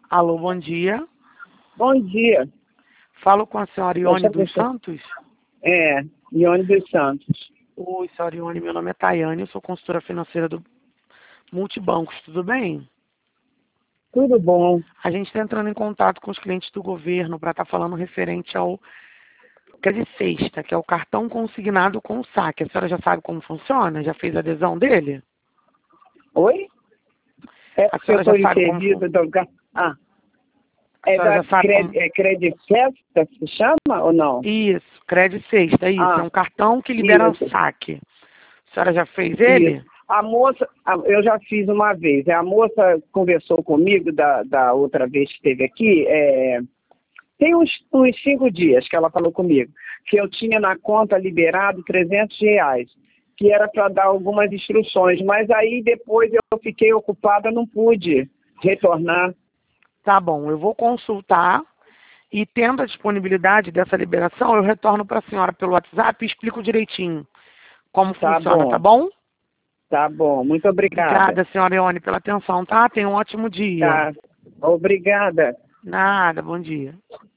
Alô, bom dia. Bom dia. Falo com a senhora Ione dos Santos? É, Ione dos Santos. Oi, senhora Ione, meu nome é Tayane, eu sou consultora financeira do Multibancos, tudo bem? Tudo bom. A gente está entrando em contato com os clientes do governo para estar falando referente ao Credit Sexta, que é o cartão consignado com o saque. A senhora já sabe como funciona? Já fez adesão dele? Oi? É A porque eu senhora já estou em sabe como serviço funciona? do... Ah, A é senhora da já sabe como... Credit Festa, se chama ou não? Isso, Credit Sexta, isso. É Ah, um cartão que libera isso, saque. A senhora já fez isso. ele? A moça, eu já fiz uma vez. A moça conversou comigo da outra vez que esteve aqui. Tem uns 5 dias que ela falou comigo, que eu tinha na conta liberado R$ 300, que era para dar algumas instruções, mas aí depois eu fiquei ocupada, não pude retornar. Tá bom, eu vou consultar e tendo a disponibilidade dessa liberação, eu retorno para a senhora pelo WhatsApp e explico direitinho como funciona, tá bom? Tá bom, muito obrigada. Obrigada, senhora Ione, pela atenção, tá? Tenha um ótimo dia. Tá, obrigada. Nada, bom dia.